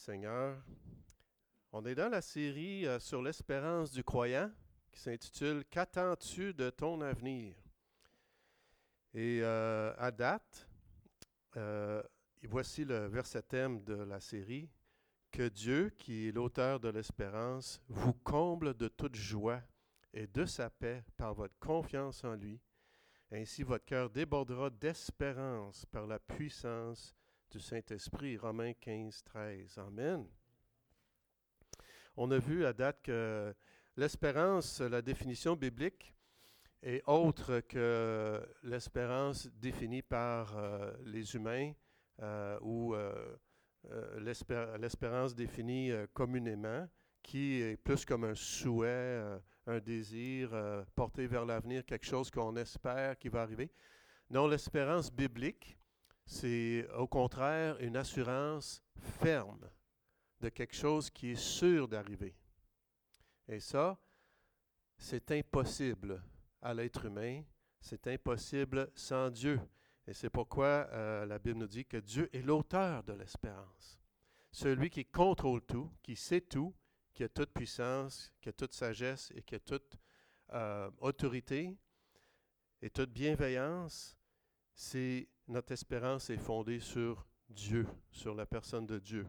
Seigneur. On est dans la série sur l'espérance du croyant qui s'intitule Qu'attends-tu de ton avenir? Et à date, voici le verset thème de la série. Que Dieu, qui est l'auteur de l'espérance, vous comble de toute joie et de sa paix par votre confiance en lui. Ainsi, votre cœur débordera d'espérance par la puissance du Saint-Esprit. Romains 15, 13. Amen. On a vu à date que l'espérance, la définition biblique, est autre que l'espérance définie par les humains ou l'espérance définie communément, qui est plus comme un souhait, un désir porté vers l'avenir, quelque chose qu'on espère qui va arriver. Non, l'espérance biblique, c'est au contraire une assurance ferme de quelque chose qui est sûr d'arriver. Et ça, c'est impossible à l'être humain, c'est impossible sans Dieu. Et c'est pourquoi la Bible nous dit que Dieu est l'auteur de l'espérance. Celui qui contrôle tout, qui sait tout, qui a toute puissance, qui a toute sagesse et qui a toute autorité et toute bienveillance, notre espérance est fondée sur Dieu, sur la personne de Dieu.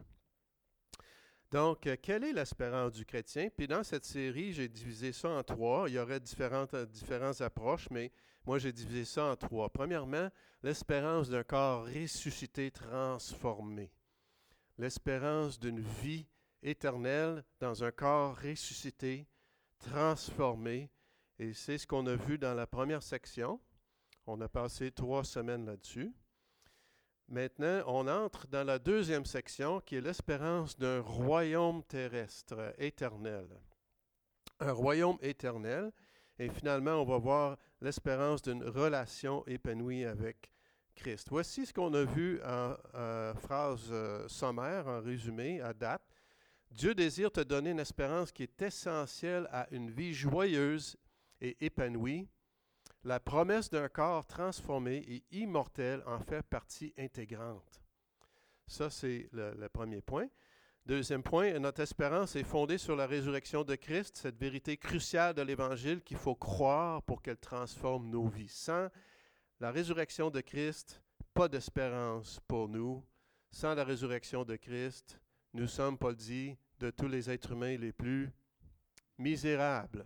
Donc, quelle est l'espérance du chrétien? Puis dans cette série, j'ai divisé ça en trois. Il y aurait différentes approches, mais moi, j'ai divisé ça en trois. Premièrement, l'espérance d'un corps ressuscité, transformé. L'espérance d'une vie éternelle dans un corps ressuscité, transformé. Et c'est ce qu'on a vu dans la première section. On a passé 3 semaines là-dessus. Maintenant, on entre dans la deuxième section qui est l'espérance d'un royaume terrestre éternel. Un royaume éternel. Et finalement, on va voir l'espérance d'une relation épanouie avec Christ. Voici ce qu'on a vu en phrase sommaire, en résumé, à date. Dieu désire te donner une espérance qui est essentielle à une vie joyeuse et épanouie. La promesse d'un corps transformé et immortel en fait partie intégrante. Ça, c'est le premier point. Deuxième point, notre espérance est fondée sur la résurrection de Christ, cette vérité cruciale de l'Évangile qu'il faut croire pour qu'elle transforme nos vies. Sans la résurrection de Christ, pas d'espérance pour nous. Sans la résurrection de Christ, nous sommes, Paul dit, de tous les êtres humains les plus misérables.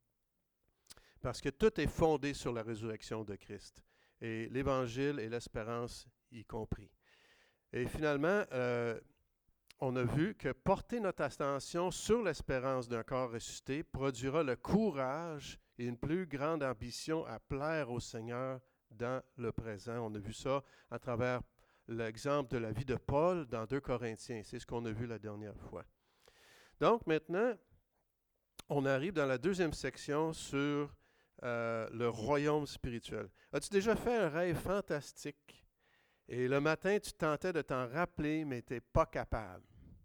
Parce que tout est fondé sur la résurrection de Christ. Et l'Évangile et l'espérance y compris. Et finalement, on a vu que porter notre attention sur l'espérance d'un corps ressuscité produira le courage et une plus grande ambition à plaire au Seigneur dans le présent. On a vu ça à travers l'exemple de la vie de Paul dans 2 Corinthiens. C'est ce qu'on a vu la dernière fois. Donc maintenant, on arrive dans la deuxième section sur le royaume spirituel. As-tu déjà fait un rêve fantastique et le matin, tu tentais de t'en rappeler, mais tu n'es pas capable?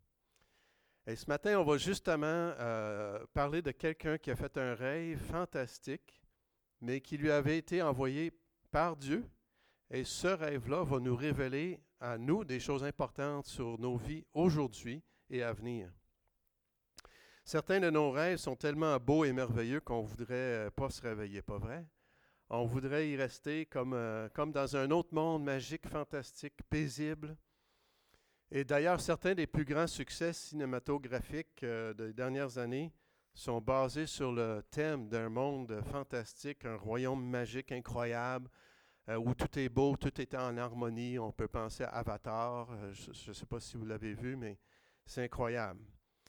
Et ce matin, on va justement parler de quelqu'un qui a fait un rêve fantastique, mais qui lui avait été envoyé par Dieu. Et ce rêve-là va nous révéler à nous des choses importantes sur nos vies aujourd'hui et à venir. Certains de nos rêves sont tellement beaux et merveilleux qu'on ne voudrait pas se réveiller, pas vrai? On voudrait y rester comme dans un autre monde magique, fantastique, paisible. Et d'ailleurs, certains des plus grands succès cinématographiques des dernières années sont basés sur le thème d'un monde fantastique, un royaume magique incroyable, où tout est beau, tout est en harmonie. On peut penser à Avatar, je ne sais pas si vous l'avez vu, mais c'est incroyable.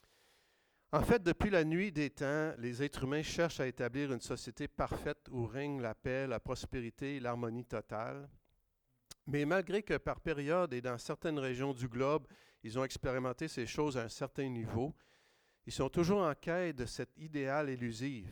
En fait, depuis la nuit des temps, les êtres humains cherchent à établir une société parfaite où règne la paix, la prospérité et l'harmonie totale. Mais malgré que par période et dans certaines régions du globe, ils ont expérimenté ces choses à un certain niveau, ils sont toujours en quête de cet idéal élusif.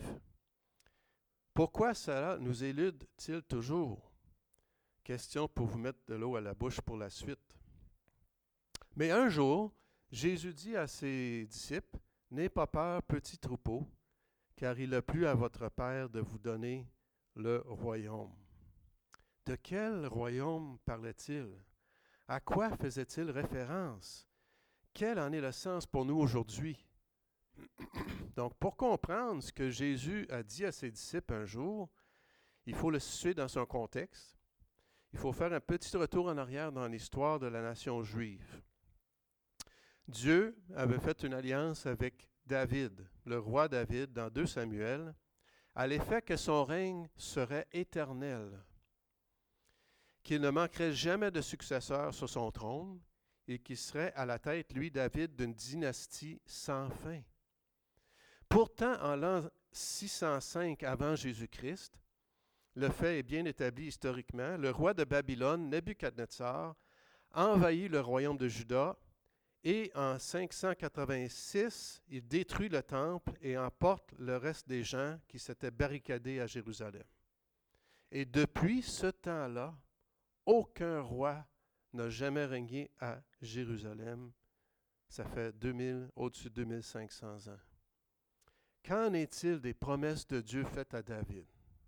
Pourquoi cela nous élude-t-il toujours? Question pour vous mettre de l'eau à la bouche pour la suite. Mais un jour, Jésus dit à ses disciples, « N'ayez pas peur, petit troupeau, car il a plu à votre Père de vous donner le royaume. » De quel royaume parlait-il? À quoi faisait-il référence? quel en est le sens pour nous aujourd'hui? Donc, pour comprendre ce que Jésus a dit à ses disciples un jour, il faut le situer dans son contexte. Il faut faire un petit retour en arrière dans l'histoire de la nation juive. Dieu avait fait une alliance avec David, le roi David, dans 2 Samuel, à l'effet que son règne serait éternel, qu'il ne manquerait jamais de successeur sur son trône et qu'il serait à la tête, lui, David, d'une dynastie sans fin. Pourtant, en l'an 605 avant Jésus-Christ, le fait est bien établi historiquement, le roi de Babylone, Nebuchadnezzar, envahit le royaume de Juda et en 586, il détruit le temple et emporte le reste des gens qui s'étaient barricadés à Jérusalem. Et depuis ce temps-là, aucun roi n'a jamais régné à Jérusalem. Ça fait au-dessus de 2500 ans. Qu'en est-il des promesses de Dieu faites à David?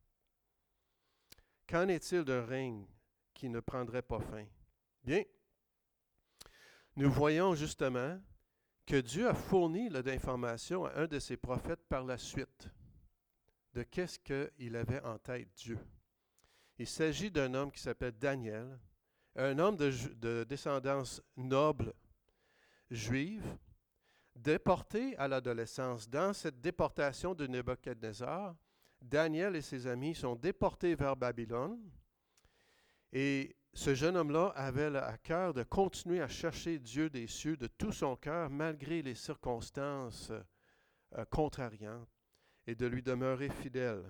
Qu'en est-il d'un règne qui ne prendrait pas fin? Bien, nous voyons justement que Dieu a fourni d'informations à un de ses prophètes par la suite de qu'est-ce qu'il avait en tête, Dieu. Il s'agit d'un homme qui s'appelle Daniel, un homme de descendance noble juive, déporté à l'adolescence. Dans cette déportation de Nebuchadnezzar, Daniel et ses amis sont déportés vers Babylone et ce jeune homme-là avait à cœur de continuer à chercher Dieu des cieux de tout son cœur malgré les circonstances contrariantes et de lui demeurer fidèle.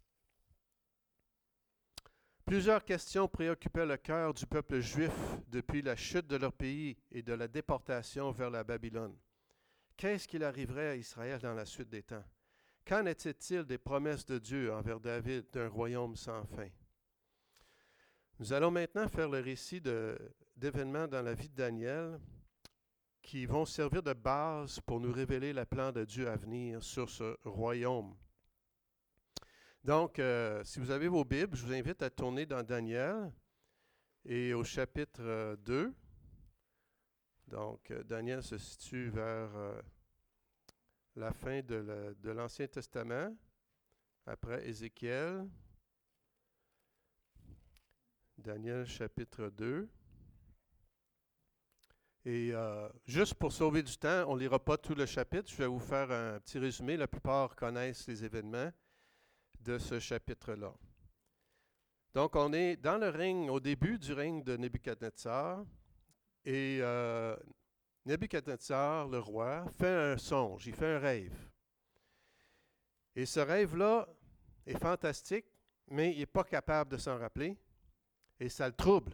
Plusieurs questions préoccupaient le cœur du peuple juif depuis la chute de leur pays et de la déportation vers la Babylone. Qu'est-ce qu'il arriverait à Israël dans la suite des temps? Qu'en était-il des promesses de Dieu envers David d'un royaume sans fin? Nous allons maintenant faire le récit d'événements dans la vie de Daniel qui vont servir de base pour nous révéler le plan de Dieu à venir sur ce royaume. Donc, si vous avez vos Bibles, je vous invite à tourner dans Daniel et au chapitre 2. Donc, Daniel se situe vers la fin de l'Ancien Testament, après Ézéchiel. Daniel chapitre 2. Et juste pour sauver du temps, on ne lira pas tout le chapitre. Je vais vous faire un petit résumé. La plupart connaissent les événements de ce chapitre-là. Donc, on est dans le règne, au début du règne de Nebuchadnezzar. Et Nebuchadnezzar, le roi, fait un songe, il fait un rêve. Et ce rêve-là est fantastique, mais il n'est pas capable de s'en rappeler. Et ça le trouble.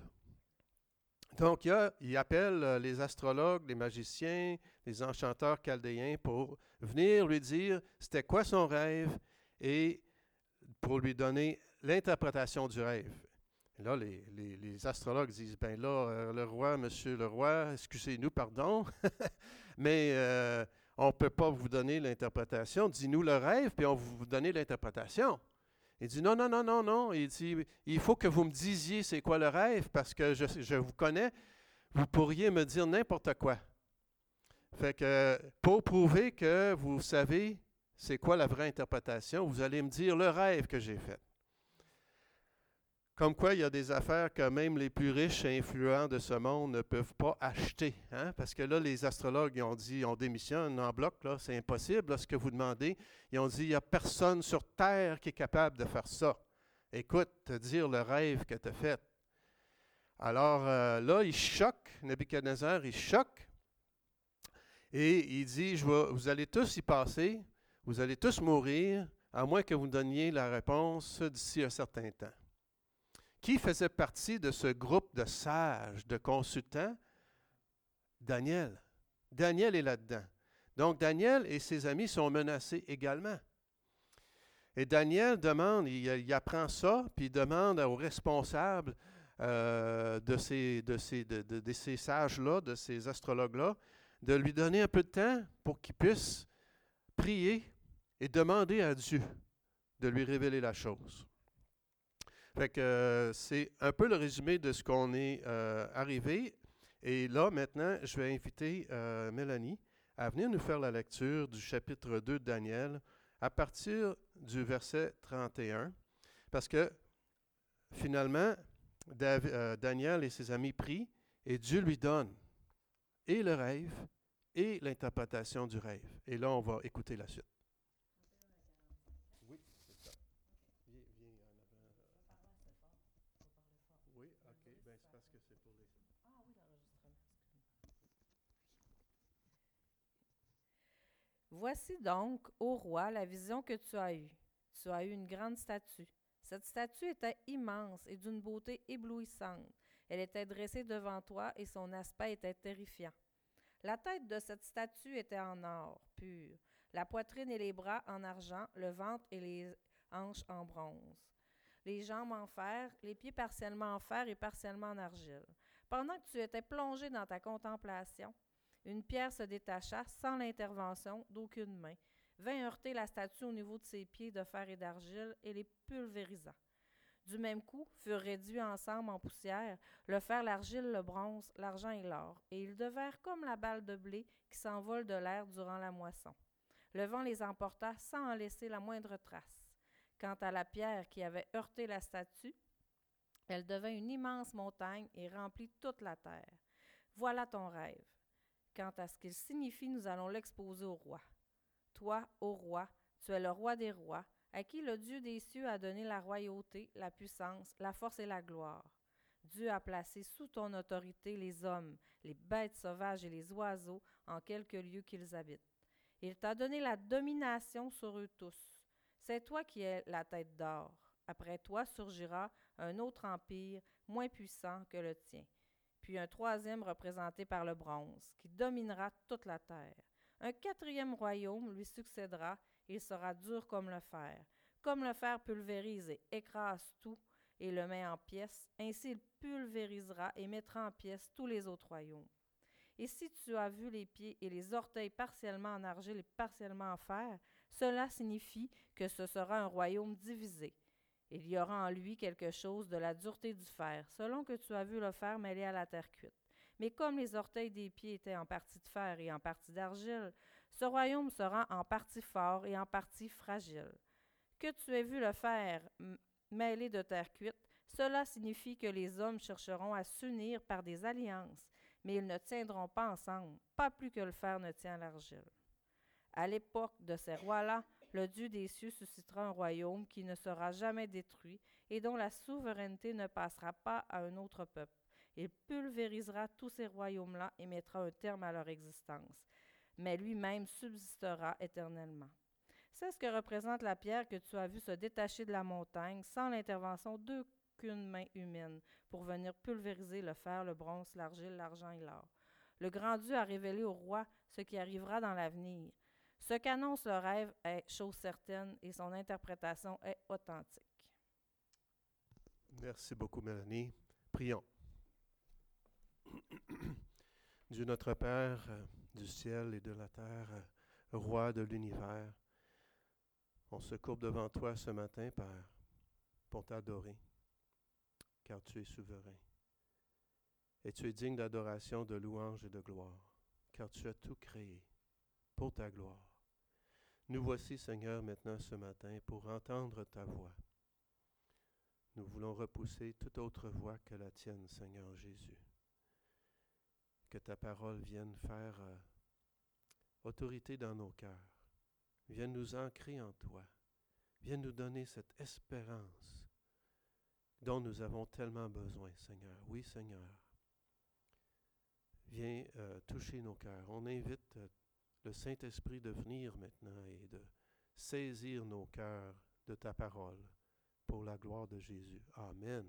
Donc, il appelle les astrologues, les magiciens, les enchanteurs chaldéens pour venir lui dire c'était quoi son rêve et pour lui donner l'interprétation du rêve. Et là, les astrologues disent, ben là, le roi, monsieur le roi, excusez-nous, pardon, mais on ne peut pas vous donner l'interprétation. Dis-nous le rêve, puis on va vous donner l'interprétation. Il dit, non, non, non, non, non. Il dit, il faut que vous me disiez c'est quoi le rêve, parce que je vous connais, vous pourriez me dire n'importe quoi. Fait que pour prouver que vous savez c'est quoi la vraie interprétation, vous allez me dire le rêve que j'ai fait. Comme quoi, il y a des affaires que même les plus riches et influents de ce monde ne peuvent pas acheter. Hein? Parce que là, les astrologues ils ont dit, on démissionne en bloc, là, c'est impossible, là, ce que vous demandez. Ils ont dit, il n'y a personne sur Terre qui est capable de faire ça. Écoute, te dire le rêve que tu as fait. Alors là, il choque, Nebuchadnezzar, il choque. Et il dit, vous allez tous y passer, vous allez tous mourir, à moins que vous donniez la réponse d'ici un certain temps. Qui faisait partie de ce groupe de sages, de consultants? Daniel. Daniel est là-dedans. Donc, Daniel et ses amis sont menacés également. Et Daniel demande, il apprend ça, puis il demande aux responsables de ces sages-là, de ces astrologues-là, de lui donner un peu de temps pour qu'il puisse prier et demander à Dieu de lui révéler la chose. Fait que c'est un peu le résumé de ce qu'on est arrivé. Et là, maintenant, je vais inviter Mélanie à venir nous faire la lecture du chapitre 2 de Daniel à partir du verset 31, parce que finalement, Daniel et ses amis prient et Dieu lui donne et le rêve et l'interprétation du rêve. Et là, on va écouter la suite. Oui, c'est ça. Viens en avant. Oui, OK. Ben, c'est parce que c'est pour les... Voici donc, ô roi, la vision que tu as eue. Tu as eu une grande statue. Cette statue était immense et d'une beauté éblouissante. Elle était dressée devant toi et son aspect était terrifiant. La tête de cette statue était en or pur, la poitrine et les bras en argent, le ventre et les hanches en bronze, les jambes en fer, les pieds partiellement en fer et partiellement en argile. Pendant que tu étais plongé dans ta contemplation, une pierre se détacha sans l'intervention d'aucune main, vint heurter la statue au niveau de ses pieds de fer et d'argile et les pulvérisa. Du même coup, furent réduits ensemble en poussière le fer, l'argile, le bronze, l'argent et l'or, et ils devinrent comme la balle de blé qui s'envole de l'air durant la moisson. Le vent les emporta sans en laisser la moindre trace. Quant à la pierre qui avait heurté la statue, elle devint une immense montagne et remplit toute la terre. Voilà ton rêve. Quant à ce qu'il signifie, nous allons l'exposer au roi. Toi, ô roi, tu es le roi des rois, à qui le Dieu des cieux a donné la royauté, la puissance, la force et la gloire. Dieu a placé sous ton autorité les hommes, les bêtes sauvages et les oiseaux en quelque lieu qu'ils habitent. Il t'a donné la domination sur eux tous. C'est toi qui es la tête d'or. Après toi surgira un autre empire moins puissant que le tien, puis un troisième représenté par le bronze, qui dominera toute la terre. Un quatrième royaume lui succédera, il sera dur comme le fer pulvérise et écrase tout et le met en pièces, ainsi il pulvérisera et mettra en pièces tous les autres royaumes. Et si tu as vu les pieds et les orteils partiellement en argile et partiellement en fer, cela signifie que ce sera un royaume divisé. Il y aura en lui quelque chose de la dureté du fer, selon que tu as vu le fer mêlé à la terre cuite. Mais comme les orteils des pieds étaient en partie de fer et en partie d'argile, ce royaume sera en partie fort et en partie fragile. Que tu aies vu le fer mêlé de terre cuite, cela signifie que les hommes chercheront à s'unir par des alliances, mais ils ne tiendront pas ensemble, pas plus que le fer ne tient l'argile. À l'époque de ces rois-là, le Dieu des cieux suscitera un royaume qui ne sera jamais détruit et dont la souveraineté ne passera pas à un autre peuple. Il pulvérisera tous ces royaumes-là et mettra un terme à leur existence, mais lui-même subsistera éternellement. C'est ce que représente la pierre que tu as vue se détacher de la montagne sans l'intervention d'aucune main humaine pour venir pulvériser le fer, le bronze, l'argile, l'argent et l'or. Le grand Dieu a révélé au roi ce qui arrivera dans l'avenir. Ce qu'annonce le rêve est chose certaine et son interprétation est authentique. Merci beaucoup, Mélanie. Prions. Dieu notre Père, du ciel et de la terre, roi de l'univers, on se courbe devant toi ce matin, Père, pour t'adorer, car tu es souverain. Et tu es digne d'adoration, de louange et de gloire, car tu as tout créé pour ta gloire. Nous voici, Seigneur, maintenant ce matin pour entendre ta voix. Nous voulons repousser toute autre voix que la tienne, Seigneur Jésus. Que ta parole vienne faire autorité dans nos cœurs. Vienne nous ancrer en toi. Vienne nous donner cette espérance dont nous avons tellement besoin, Seigneur. Oui, Seigneur. Viens toucher nos cœurs. On invite le Saint-Esprit de venir maintenant et de saisir nos cœurs de ta parole pour la gloire de Jésus. Amen.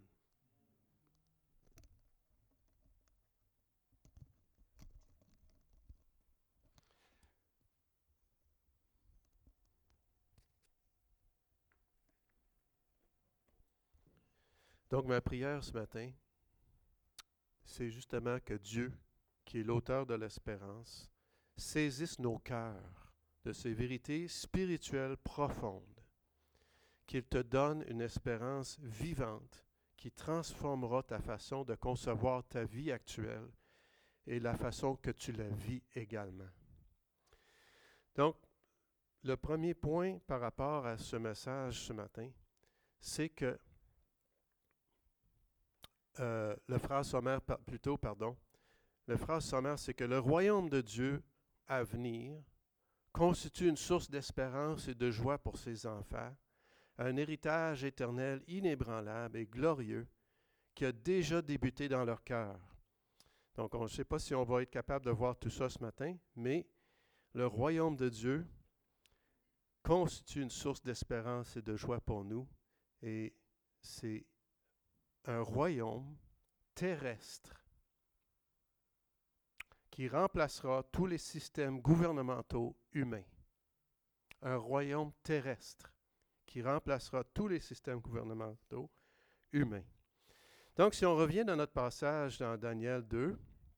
Donc, ma prière ce matin, c'est justement que Dieu, qui est l'auteur de l'espérance, saisisse nos cœurs de ces vérités spirituelles profondes, qu'il te donne une espérance vivante qui transformera ta façon de concevoir ta vie actuelle et la façon que tu la vis également. Donc, le premier point par rapport à ce message ce matin, c'est que le phrase sommaire, le phrase sommaire, c'est que le royaume de Dieu à venir constitue une source d'espérance et de joie pour ses enfants, un héritage éternel inébranlable et glorieux qui a déjà débuté dans leur cœur. Donc, on ne sait pas si on va être capable de voir tout ça ce matin, mais le royaume de Dieu constitue une source d'espérance et de joie pour nous, et c'est un royaume terrestre qui remplacera tous les systèmes gouvernementaux humains. Un royaume terrestre qui remplacera tous les systèmes gouvernementaux humains. Donc, si on revient dans notre passage dans Daniel 2,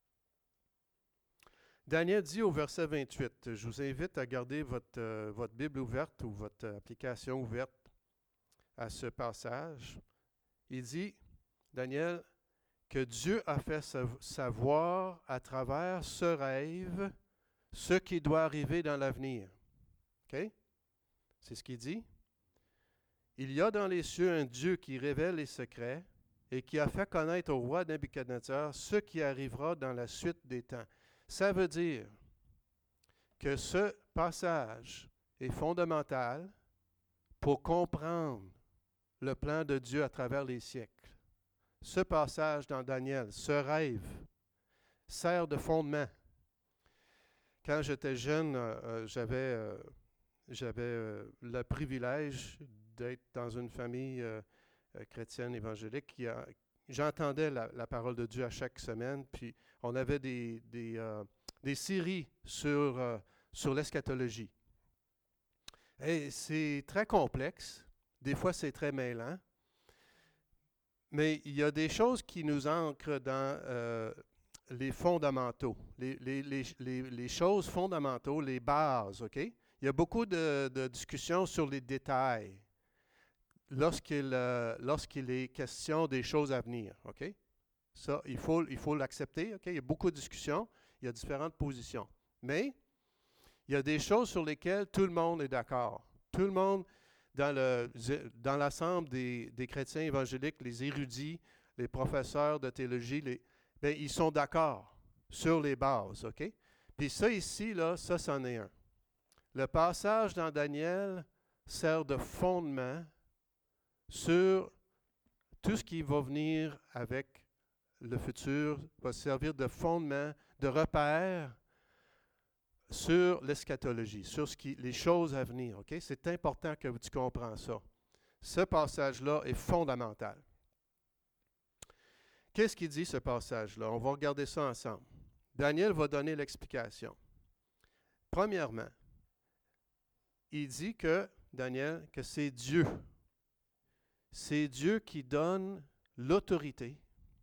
Daniel dit au verset 28, je vous invite à garder votre Bible ouverte ou votre application ouverte à ce passage. Il dit, Daniel, que Dieu a fait savoir à travers ce rêve ce qui doit arriver dans l'avenir. OK? C'est ce qu'il dit. Il y a dans les cieux un Dieu qui révèle les secrets et qui a fait connaître au roi Nebuchadnezzar ce qui arrivera dans la suite des temps. Ça veut dire que ce passage est fondamental pour comprendre le plan de Dieu à travers les siècles. Ce passage dans Daniel, ce rêve, sert de fondement. Quand j'étais jeune, j'avais le privilège d'être dans une famille chrétienne évangélique. J'entendais la parole de Dieu à chaque semaine, puis on avait des séries sur l'eschatologie. Et c'est très complexe. Des fois, c'est très mêlant. Mais il y a des choses qui nous ancrent dans les fondamentaux, les choses fondamentaux, les bases, OK? Il y a beaucoup de discussions sur les détails lorsqu'il est question des choses à venir, OK? Ça, il faut l'accepter, OK? Il y a beaucoup de discussions, il y a différentes positions. Mais il y a des choses sur lesquelles tout le monde est d'accord. Tout le monde, dans l'ensemble des chrétiens évangéliques, les érudits, les professeurs de théologie, ils sont d'accord sur les bases, OK? Puis ça ici, là, ça, c'en est un. Le passage dans Daniel sert de fondement sur tout ce qui va venir avec le futur, va servir de fondement, de repère sur l'eschatologie, sur les choses à venir. Okay? C'est important que tu comprennes ça. Ce passage-là est fondamental. Qu'est-ce qu'il dit, ce passage-là? On va regarder ça ensemble. Daniel va donner l'explication. Premièrement, il dit que, Daniel, que c'est Dieu. C'est Dieu qui donne l'autorité,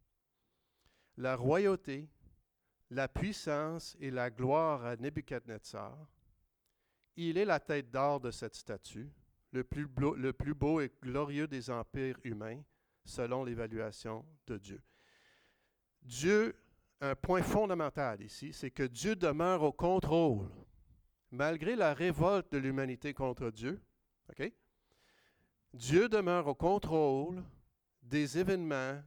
la royauté, la puissance et la gloire à Nebuchadnezzar. Il est la tête d'or de cette statue, le plus beau et glorieux des empires humains, selon l'évaluation de Dieu. Dieu, un point fondamental ici, c'est que Dieu demeure au contrôle, malgré la révolte de l'humanité contre Dieu. OK? Dieu demeure au contrôle des événements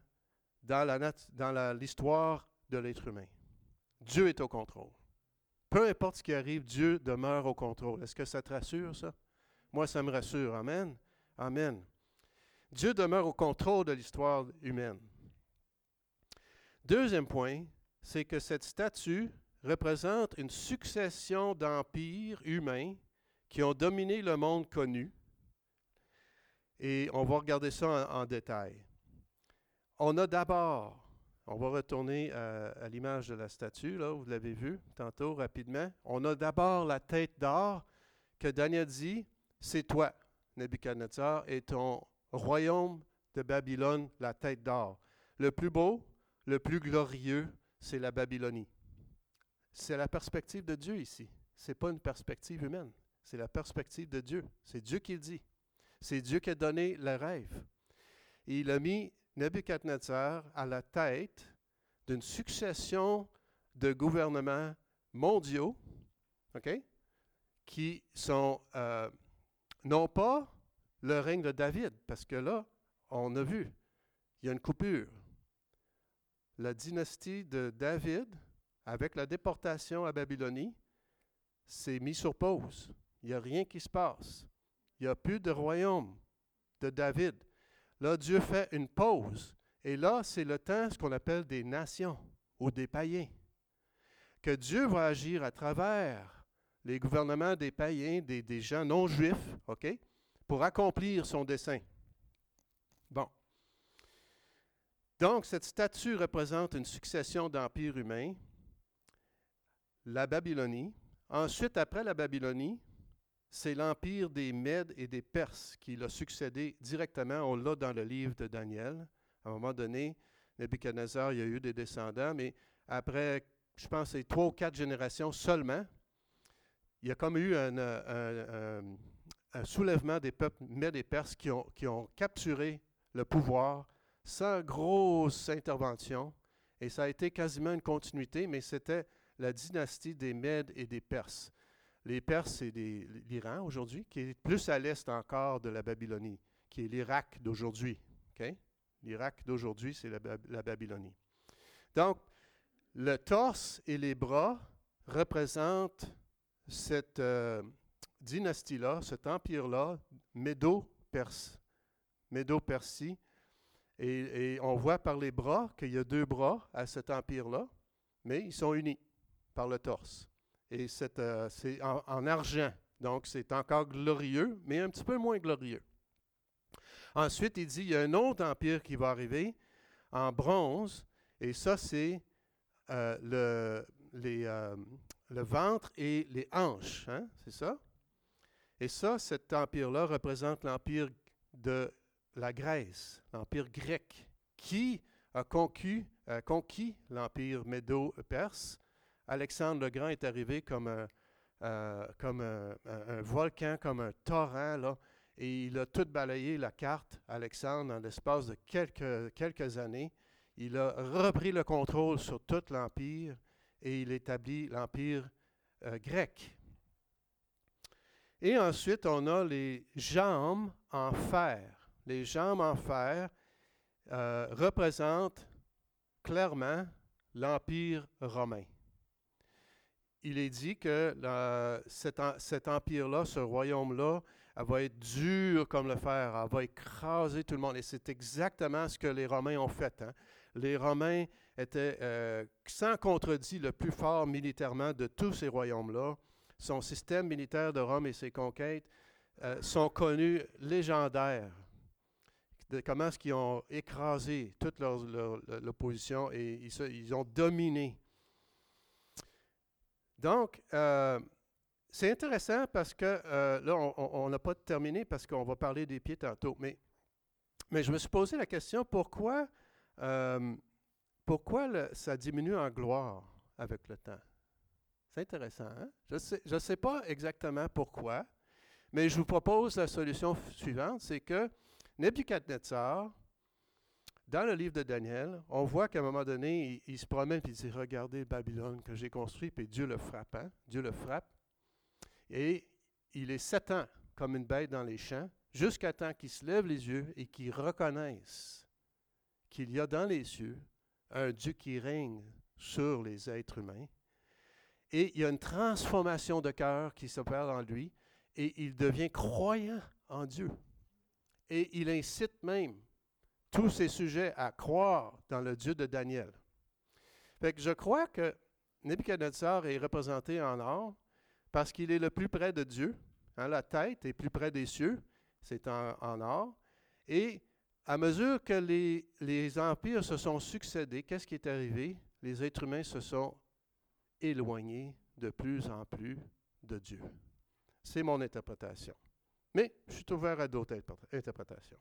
dans l'histoire de l'être humain. Dieu est au contrôle. Peu importe ce qui arrive, Dieu demeure au contrôle. Est-ce que ça te rassure, ça? Moi, ça me rassure. Amen? Amen. Dieu demeure au contrôle de l'histoire humaine. Deuxième point, c'est que cette statue représente une succession d'empires humains qui ont dominé le monde connu. Et on va regarder ça en détail. On a d'abord, on va retourner à l'image de la statue, là, vous l'avez vu tantôt rapidement. On a d'abord la tête d'or que Daniel dit, c'est toi, Nebuchadnezzar, et ton royaume de Babylone, la tête d'or. Le plus beau, le plus glorieux, c'est la Babylonie. C'est la perspective de Dieu ici. Ce n'est pas une perspective humaine, c'est la perspective de Dieu. C'est Dieu qui le dit. C'est Dieu qui a donné le rêve. Et il a mis Nebuchadnezzar à la tête d'une succession de gouvernements mondiaux, OK, qui sont non pas le règne de David, parce que là, on a vu, il y a une coupure. La dynastie de David, avec la déportation à Babylonie, s'est mise sur pause. Il n'y a rien qui se passe. Il n'y a plus de royaume de David. Là, Dieu fait une pause. Et là, c'est le temps, ce qu'on appelle des nations ou des païens. Que Dieu va agir à travers les gouvernements des païens, des gens non juifs, OK, pour accomplir son dessein. Bon. Donc, cette statue représente une succession d'empires humains. La Babylonie. Ensuite, après la Babylonie, c'est l'empire des Mèdes et des Perses qui l'a succédé directement. On l'a dans le livre de Daniel. À un moment donné, Nebuchadnezzar, il y a eu des descendants, mais après, je pense, c'est 3 ou 4 générations seulement, il y a comme eu un soulèvement des peuples Mèdes et Perses qui ont capturé le pouvoir sans grosse intervention. Et ça a été quasiment une continuité, mais c'était la dynastie des Mèdes et des Perses. Les Perses, c'est l'Iran aujourd'hui, qui est plus à l'est encore de la Babylonie, qui est l'Irak d'aujourd'hui. Okay? L'Irak d'aujourd'hui, c'est la Babylonie. Donc, le torse et les bras représentent cette dynastie-là, cet empire-là, Médo-Persie. Et on voit par les bras qu'il y a 2 bras à cet empire-là, mais ils sont unis par le torse. Et c'est en argent, donc c'est encore glorieux, mais un petit peu moins glorieux. Ensuite, il dit, il y a un autre empire qui va arriver en bronze, et ça, c'est le ventre et les hanches, hein? C'est ça? Et ça, cet empire-là représente l'empire de la Grèce, l'empire grec, qui a conquis l'empire médo-perse. Alexandre le Grand est arrivé comme un volcan, comme un torrent, là, et il a tout balayé la carte, Alexandre, en l'espace de quelques années. Il a repris le contrôle sur tout l'empire et il établit l'empire grec. Et ensuite, on a les jambes en fer. Les jambes en fer représentent clairement l'empire romain. Il est dit que cet empire-là, ce royaume-là, elle va être dur comme le fer, elle va écraser tout le monde. Et c'est exactement ce que les Romains ont fait. Hein. Les Romains étaient, sans contredit, le plus fort militairement de tous ces royaumes-là. Son système militaire de Rome et ses conquêtes sont connus légendaires. De comment est-ce qu'ils ont écrasé toute l'opposition et ils ont dominé. Donc, c'est intéressant parce que, là, on n'a pas terminé parce qu'on va parler des pieds tantôt, mais je me suis posé la question, pourquoi ça diminue en gloire avec le temps? C'est intéressant, hein? Je ne sais pas exactement pourquoi, mais je vous propose la solution suivante, c'est que Nebuchadnezzar, dans le livre de Daniel, on voit qu'à un moment donné, il se promène et il dit « Regardez Babylone que j'ai construit », puis Dieu le frappe, hein? Dieu le frappe. Et il est 7 ans comme une bête dans les champs, jusqu'à temps qu'il se lève les yeux et qu'il reconnaisse qu'il y a dans les cieux un Dieu qui règne sur les êtres humains. Et il y a une transformation de cœur qui s'opère en lui et il devient croyant en Dieu. Et il incite même tous ses sujets à croire dans le Dieu de Daniel. Fait que je crois que Nebuchadnezzar est représenté en or parce qu'il est le plus près de Dieu. Hein, la tête est plus près des cieux, c'est en or. Et à mesure que les empires se sont succédés, qu'est-ce qui est arrivé? Les êtres humains se sont éloignés de plus en plus de Dieu. C'est mon interprétation. Mais je suis ouvert à d'autres interprétations.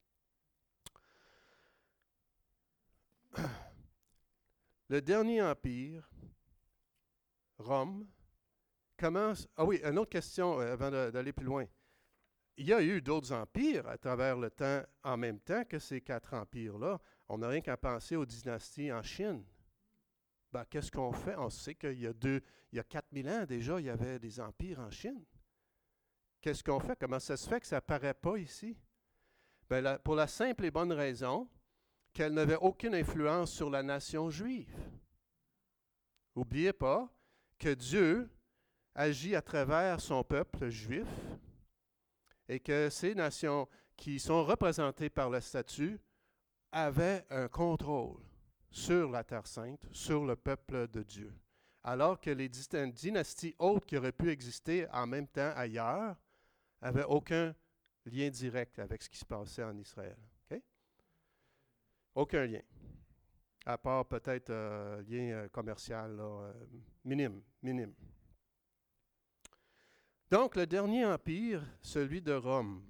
Le dernier empire, Rome, commence... Ah oui, une autre question avant d'aller plus loin. Il y a eu d'autres empires à travers le temps, en même temps que ces 4 empires-là. On n'a rien qu'à penser aux dynasties en Chine. Ben, qu'est-ce qu'on fait? On sait qu'il y a 4000 ans déjà, il y avait des empires en Chine. Qu'est-ce qu'on fait? Comment ça se fait que ça n'apparaît pas ici? Ben, pour la simple et bonne raison qu'elle n'avait aucune influence sur la nation juive. N'oubliez pas que Dieu agit à travers son peuple juif et que ces nations qui sont représentées par le statut avaient un contrôle sur la Terre sainte, sur le peuple de Dieu. Alors que les dynasties autres qui auraient pu exister en même temps ailleurs n'avaient aucun lien direct avec ce qui se passait en Israël. Okay? Aucun lien. À part peut-être lien commercial, là, minime. Donc, le dernier empire, celui de Rome,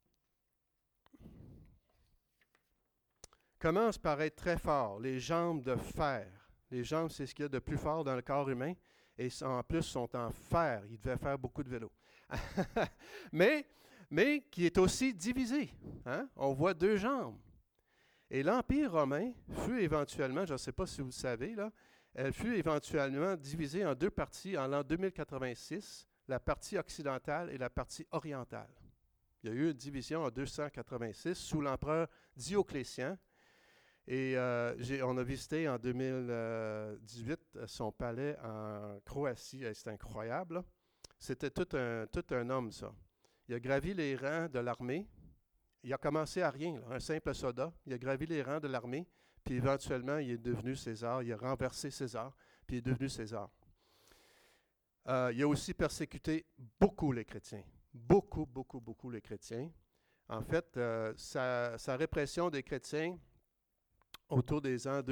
commence par être très fort, les jambes de fer. Les jambes, c'est ce qu'il y a de plus fort dans le corps humain, et en plus sont en fer. Il devait faire beaucoup de vélo. mais qui est aussi divisé. Hein? On voit deux jambes. Et l'Empire romain fut éventuellement, je ne sais pas si vous le savez, là, elle fut éventuellement divisée en deux parties en l'an 2086, la partie occidentale et la partie orientale. Il y a eu une division en 286 sous l'empereur Dioclétien. Et on a visité en 2018 son palais en Croatie. C'est incroyable. Là. C'était tout un homme, ça. Il a gravi les rangs de l'armée. Il a commencé à rien, là, un simple soldat. Il a gravi les rangs de l'armée, puis éventuellement, il est devenu César. Il a renversé César, puis il est devenu César. Il a aussi persécuté beaucoup les chrétiens. Beaucoup les chrétiens. En fait, sa répression des chrétiens autour des ans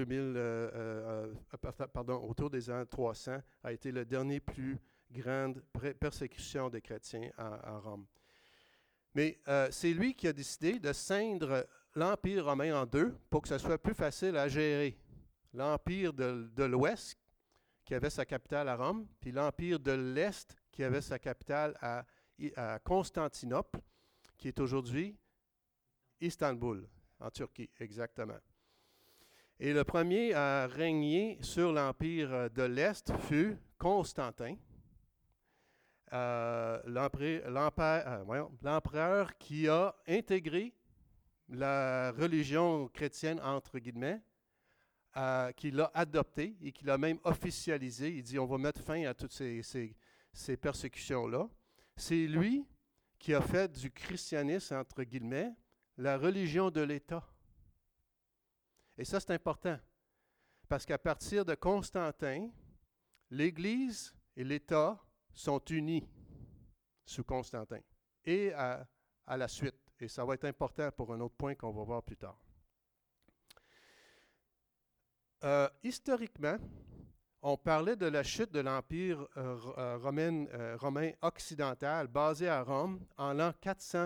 autour des ans 300 a été la dernière plus grande persécution des chrétiens à Rome. Mais c'est lui qui a décidé de scindre l'Empire romain en deux pour que ce soit plus facile à gérer. L'Empire de l'Ouest, qui avait sa capitale à Rome, puis l'Empire de l'Est, qui avait sa capitale à Constantinople, qui est aujourd'hui Istanbul, en Turquie, exactement. Et le premier à régner sur l'Empire de l'Est fut Constantin, l'empereur qui a intégré la religion chrétienne, entre guillemets, qui l'a adoptée et qui l'a même officialisée. Il dit, on va mettre fin à toutes ces persécutions-là. C'est lui qui a fait du christianisme, entre guillemets, la religion de l'État. Et ça, c'est important, parce qu'à partir de Constantin, l'Église et l'État sont unis sous Constantin et à la suite. Et ça va être important pour un autre point qu'on va voir plus tard. Historiquement, on parlait de la chute de l'Empire romain occidental basé à Rome en l'an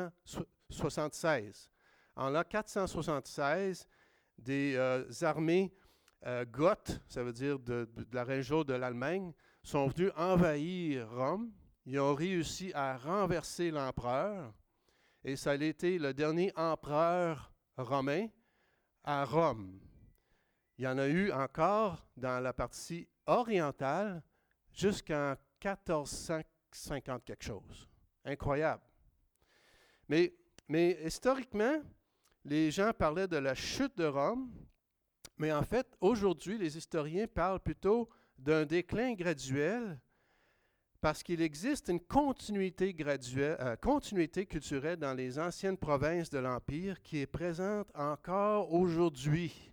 476. En l'an 476, des armées goths, ça veut dire de la région de l'Allemagne, sont venus envahir Rome. Ils ont réussi à renverser l'empereur et ça a été le dernier empereur romain à Rome. Il y en a eu encore dans la partie orientale jusqu'en 1450 quelque chose. Incroyable. Mais historiquement, les gens parlaient de la chute de Rome, mais en fait, aujourd'hui, les historiens parlent plutôt d'un déclin graduel parce qu'il existe une continuité culturelle dans les anciennes provinces de l'Empire qui est présente encore aujourd'hui.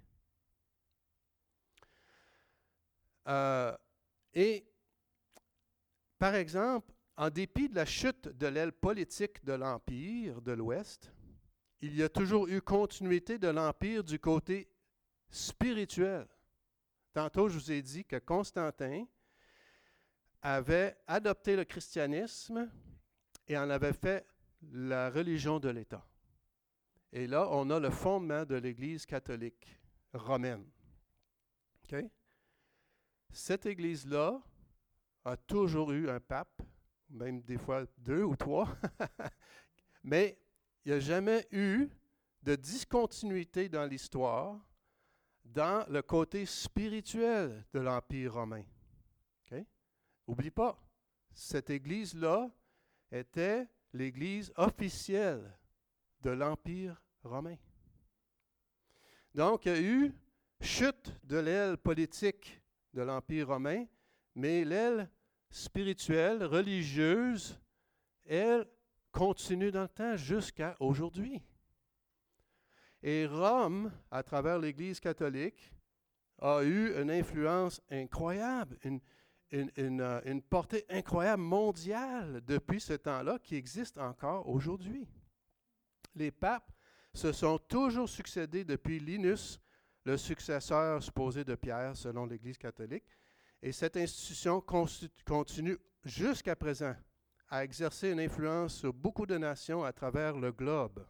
Et, par exemple, en dépit de la chute de l'aile politique de l'Empire de l'Ouest, il y a toujours eu continuité de l'Empire du côté spirituel. Tantôt, je vous ai dit que Constantin avait adopté le christianisme et en avait fait la religion de l'État. Et là, on a le fondement de l'Église catholique romaine. Okay? Cette Église-là a toujours eu un pape, même des fois 2 ou 3, mais il n'y a jamais eu de discontinuité dans l'histoire dans le côté spirituel de l'Empire romain. Okay? N'oublie pas, cette Église-là était l'Église officielle de l'Empire romain. Donc, il y a eu chute de l'aile politique de l'Empire romain, mais l'aile spirituelle, religieuse, elle continue dans le temps jusqu'à aujourd'hui. Et Rome, à travers l'Église catholique, a eu une influence incroyable, une portée incroyable mondiale depuis ce temps-là qui existe encore aujourd'hui. Les papes se sont toujours succédés depuis Linus, le successeur supposé de Pierre selon l'Église catholique, et cette institution continue jusqu'à présent à exercer une influence sur beaucoup de nations à travers le globe.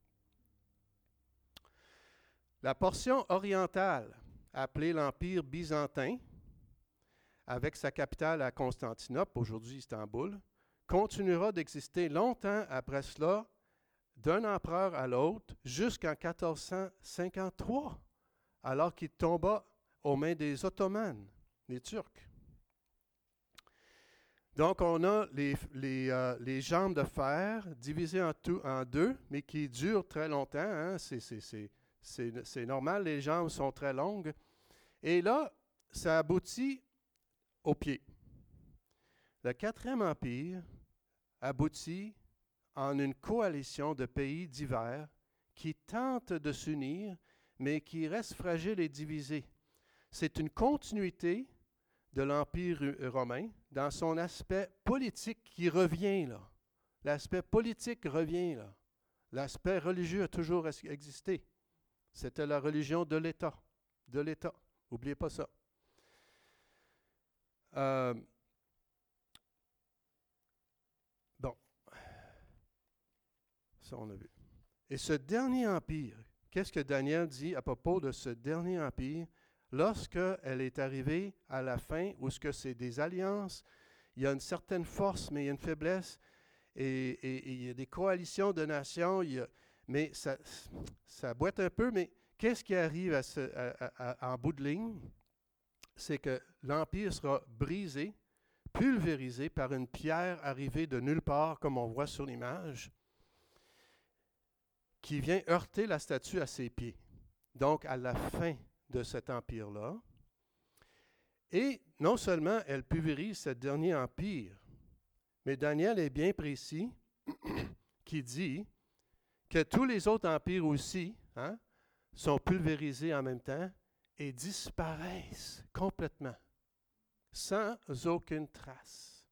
La portion orientale, appelée l'Empire byzantin, avec sa capitale à Constantinople, aujourd'hui Istanbul, continuera d'exister longtemps après cela, d'un empereur à l'autre, jusqu'en 1453, alors qu'il tomba aux mains des Ottomans, les Turcs. Donc, on a les jambes de fer divisées en deux, mais qui durent très longtemps. Hein? C'est normal, les jambes sont très longues. Et là, ça aboutit aux pieds. Le quatrième empire aboutit en une coalition de pays divers qui tentent de s'unir, mais qui restent fragiles et divisés. C'est une continuité de l'Empire romain dans son aspect politique qui revient là. L'aspect politique revient là. L'aspect religieux a toujours existé. C'était la religion de l'État. De l'État. N'oubliez pas ça. Bon. Ça, on a vu. Et ce dernier empire, qu'est-ce que Daniel dit à propos de ce dernier empire? Lorsqu'elle est arrivée à la fin, où ce que c'est des alliances, il y a une certaine force, mais il y a une faiblesse, et il y a des coalitions de nations, mais ça boite un peu, mais qu'est-ce qui arrive en bout de ligne? C'est que l'Empire sera brisé, pulvérisé par une pierre arrivée de nulle part, comme on voit sur l'image, qui vient heurter la statue à ses pieds. Donc, à la fin de cet empire-là. Et non seulement elle pulvérise ce dernier empire, mais Daniel est bien précis qui dit que tous les autres empires aussi sont pulvérisés en même temps et disparaissent complètement, sans aucune trace.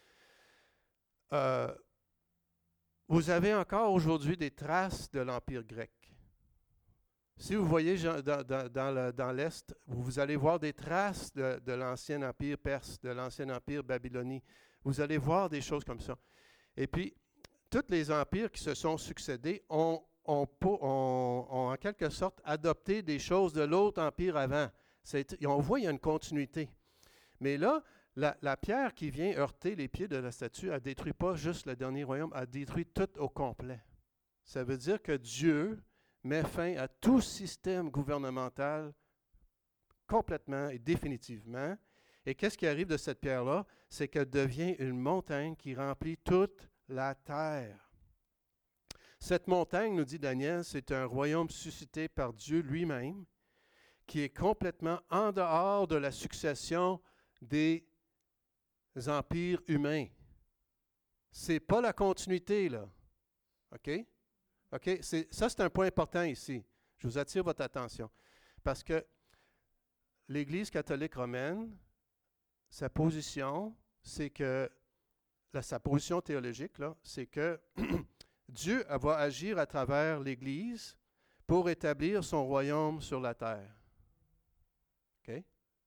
Vous avez encore aujourd'hui des traces de l'Empire grec. Si vous voyez dans l'Est, vous allez voir des traces de l'ancien empire perse, de l'ancien empire babylonien. Vous allez voir des choses comme ça. Et puis, tous les empires qui se sont succédés ont en quelque sorte adopté des choses de l'autre empire avant. On voit qu'il y a une continuité. Mais là, la pierre qui vient heurter les pieds de la statue, elle ne détruit pas juste le dernier royaume, elle détruit tout au complet. Ça veut dire que Dieu met fin à tout système gouvernemental complètement et définitivement. Et qu'est-ce qui arrive de cette pierre-là? C'est qu'elle devient une montagne qui remplit toute la terre. Cette montagne, nous dit Daniel, c'est un royaume suscité par Dieu lui-même, qui est complètement en dehors de la succession des empires humains. Ce n'est pas la continuité, là. OK? OK? Ça, c'est un point important ici. Je vous attire votre attention. Parce que l'Église catholique romaine, sa position, c'est que, sa position théologique, là, c'est que Dieu va agir à travers l'Église pour établir son royaume sur la terre. OK?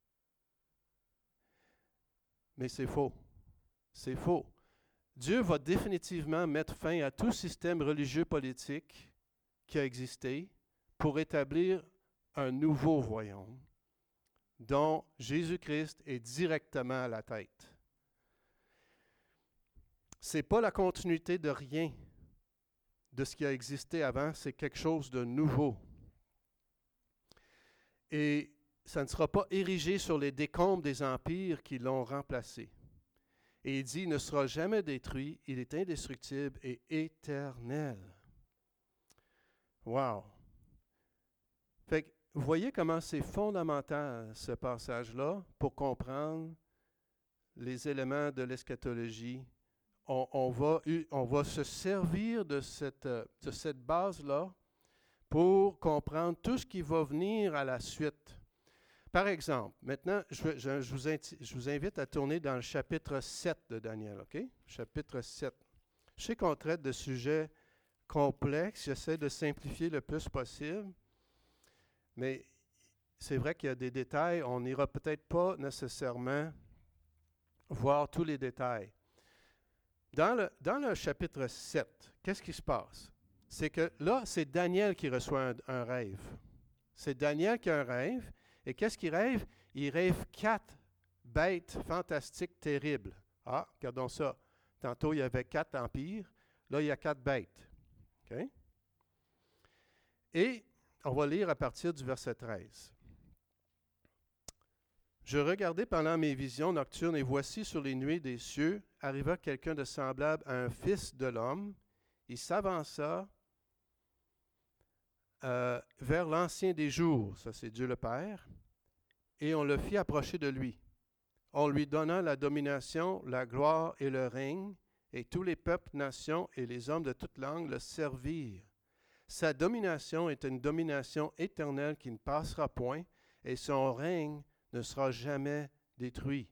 Mais c'est faux. C'est faux. Dieu va définitivement mettre fin à tout système religieux politique qui a existé pour établir un nouveau royaume dont Jésus-Christ est directement à la tête. Ce n'est pas la continuité de rien de ce qui a existé avant, c'est quelque chose de nouveau. Et ça ne sera pas érigé sur les décombres des empires qui l'ont remplacé. Et il dit, il ne sera jamais détruit, il est indestructible et éternel. Wow! Fait que, vous voyez comment c'est fondamental, ce passage-là, pour comprendre les éléments de l'eschatologie. On va se servir de cette base-là pour comprendre tout ce qui va venir à la suite. Par exemple, maintenant, je vous invite à tourner dans le chapitre 7 de Daniel, OK? Chapitre 7. Je sais qu'on traite de sujets complexes, j'essaie de simplifier le plus possible, mais c'est vrai qu'il y a des détails, on n'ira peut-être pas nécessairement voir tous les détails. Dans le chapitre 7, qu'est-ce qui se passe? C'est que là, c'est Daniel qui reçoit un rêve. C'est Daniel qui a un rêve. Et qu'est-ce qu'il rêve? Il rêve 4 bêtes fantastiques terribles. Ah, regardons ça. Tantôt, il y avait 4 empires. Là, il y a 4 bêtes. OK? Et on va lire à partir du verset 13. Je regardais pendant mes visions nocturnes, et voici sur les nuées des cieux arriva quelqu'un de semblable à un fils de l'homme. Il s'avança vers l'ancien des jours, ça c'est Dieu le Père, et on le fit approcher de lui. On lui donna la domination, la gloire et le règne, et tous les peuples, nations et les hommes de toute langue le servirent. Sa domination est une domination éternelle qui ne passera point, et son règne ne sera jamais détruit.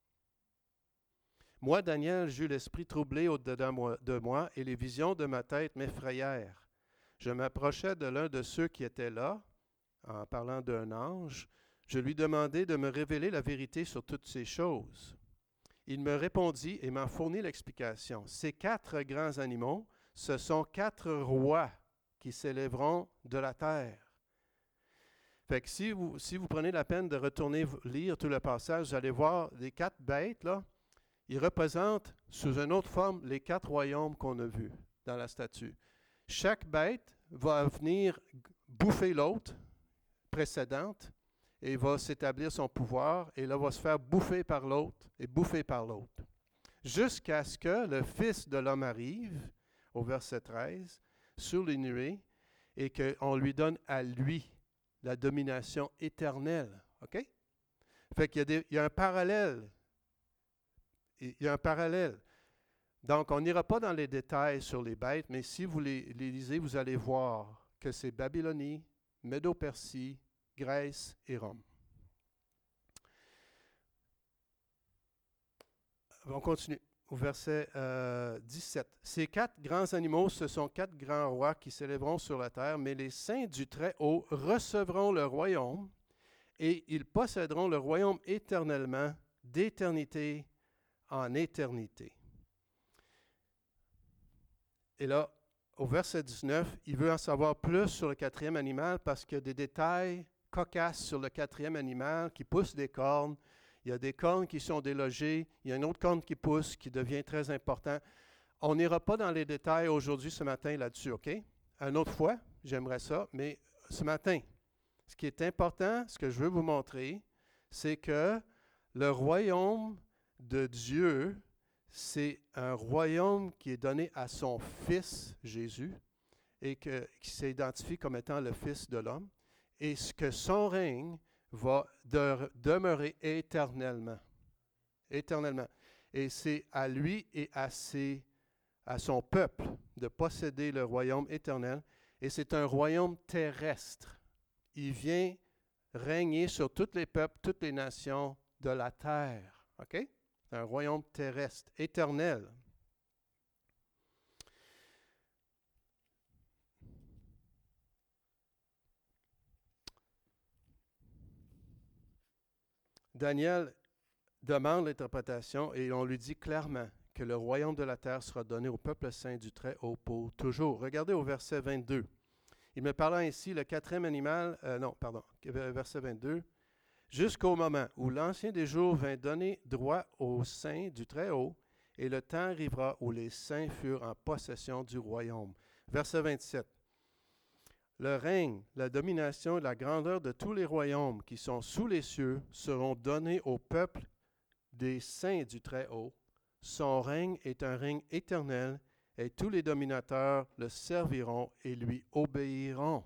Moi, Daniel, j'eus l'esprit troublé au-dedans de moi, et les visions de ma tête m'effrayèrent. Je m'approchai de l'un de ceux qui étaient là, en parlant d'un ange. Je lui demandai de me révéler la vérité sur toutes ces choses. Il me répondit et m'en fournit l'explication. Ces 4 grands animaux, ce sont 4 rois qui s'élèveront de la terre. Fait que si vous prenez la peine de retourner lire tout le passage, vous allez voir les 4 bêtes, là, ils représentent sous une autre forme les 4 royaumes qu'on a vus dans la statue. Chaque bête va venir bouffer l'autre précédente et va s'établir son pouvoir et là va se faire bouffer par l'autre et bouffer par l'autre. Jusqu'à ce que le Fils de l'homme arrive, au verset 13, sur les nuées et qu'on lui donne à lui la domination éternelle. OK? Fait qu'il y a un parallèle. Il y a un parallèle. Donc, on n'ira pas dans les détails sur les bêtes, mais si vous les lisez, vous allez voir que c'est Babylonie, Médo-Persie, Grèce et Rome. On continue au verset 17. Ces 4 grands animaux, ce sont 4 grands rois qui s'élèveront sur la terre, mais les saints du Très-Haut recevront le royaume et ils posséderont le royaume éternellement, d'éternité en éternité. Et là, au verset 19, il veut en savoir plus sur le 4e animal parce qu'il y a des détails cocasses sur le 4e animal qui pousse des cornes. Il y a des cornes qui sont délogées. Il y a une autre corne qui pousse qui devient très important. On n'ira pas dans les détails aujourd'hui, ce matin, là-dessus, OK? Une autre fois, j'aimerais ça, mais ce matin, ce qui est important, ce que je veux vous montrer, c'est que le royaume de Dieu, c'est un royaume qui est donné à son Fils, Jésus, et qui s'identifie comme étant le Fils de l'homme, et ce que son règne va demeurer éternellement. Éternellement. Et c'est à lui et à son peuple de posséder le royaume éternel, et c'est un royaume terrestre. Il vient régner sur tous les peuples, toutes les nations de la terre. OK? Un royaume terrestre, éternel. Daniel demande l'interprétation et on lui dit clairement que le royaume de la terre sera donné au peuple saint du Très-Haut pour toujours. Regardez au verset 22. Il me parla ainsi, le 4e animal, verset 22. Jusqu'au moment où l'Ancien des jours vint donner droit aux saints du Très-Haut, et le temps arrivera où les saints furent en possession du royaume. Verset 27. Le règne, la domination et la grandeur de tous les royaumes qui sont sous les cieux seront donnés au peuple des saints du Très-Haut. Son règne est un règne éternel et tous les dominateurs le serviront et lui obéiront.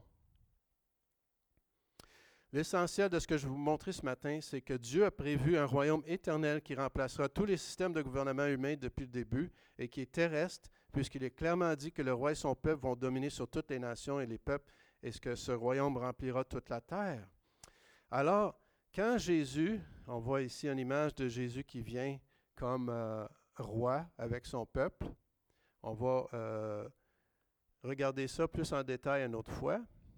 L'essentiel de ce que je vais vous montrer ce matin, c'est que Dieu a prévu un royaume éternel qui remplacera tous les systèmes de gouvernement humain depuis le début et qui est terrestre, puisqu'il est clairement dit que le roi et son peuple vont dominer sur toutes les nations et les peuples, et que ce royaume remplira toute la terre. Alors, quand Jésus, on voit ici une image de Jésus qui vient comme roi avec son peuple, on va regarder ça plus en détail une autre fois.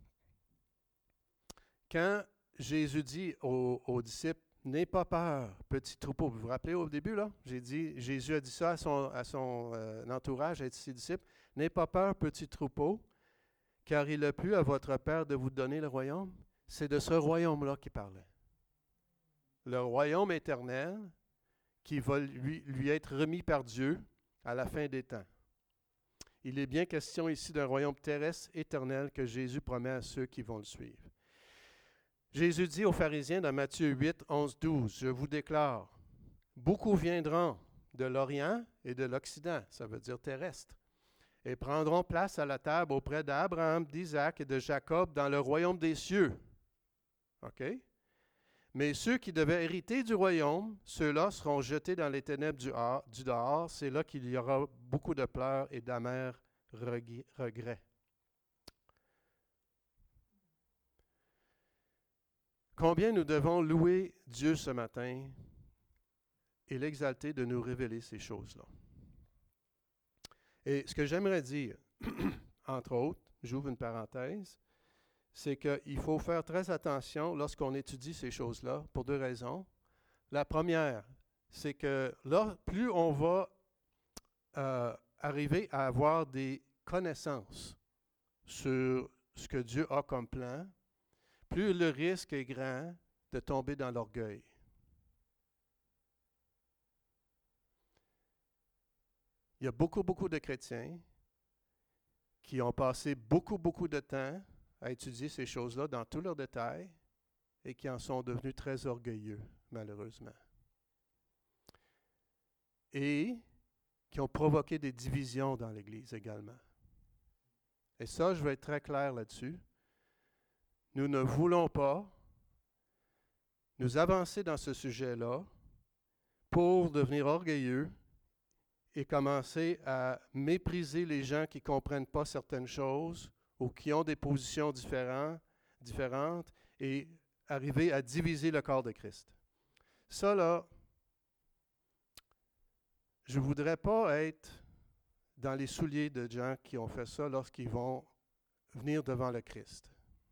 Quand Jésus dit aux disciples, « N'aie pas peur, petit troupeau », vous vous rappelez au début, là, Jésus a dit ça à son entourage, à ses disciples, « N'aie pas peur, petit troupeau, car il a plu à votre Père de vous donner le royaume. » C'est de ce royaume-là qu'il parlait. Le royaume éternel qui va lui être remis par Dieu à la fin des temps. Il est bien question ici d'un royaume terrestre éternel que Jésus promet à ceux qui vont le suivre. Jésus dit aux pharisiens dans Matthieu 8, 11, 12, « Je vous déclare, beaucoup viendront de l'Orient et de l'Occident, ça veut dire terrestre, et prendront place à la table auprès d'Abraham, d'Isaac et de Jacob dans le royaume des cieux. » OK? Mais ceux qui devaient hériter du royaume, ceux-là seront jetés dans les ténèbres du dehors. C'est là qu'il y aura beaucoup de pleurs et d'amers regrets. Combien nous devons louer Dieu ce matin et l'exalter de nous révéler ces choses-là. Et ce que j'aimerais dire, entre autres, j'ouvre une parenthèse, c'est qu'il faut faire très attention lorsqu'on étudie ces choses-là pour deux raisons. La première, c'est que là, plus on va arriver à avoir des connaissances sur ce que Dieu a comme plan, plus le risque est grand de tomber dans l'orgueil. Il y a beaucoup de chrétiens qui ont passé beaucoup de temps à étudier ces choses-là dans tous leurs détails et qui en sont devenus très orgueilleux, malheureusement. Et qui ont provoqué des divisions dans l'Église également. Et ça, je vais être très clair là-dessus. Nous ne voulons pas nous avancer dans ce sujet-là pour devenir orgueilleux et commencer à mépriser les gens qui ne comprennent pas certaines choses ou qui ont des positions différentes et arriver à diviser le corps de Christ. Ça, là, je ne voudrais pas être dans les souliers de gens qui ont fait ça lorsqu'ils vont venir devant le Christ.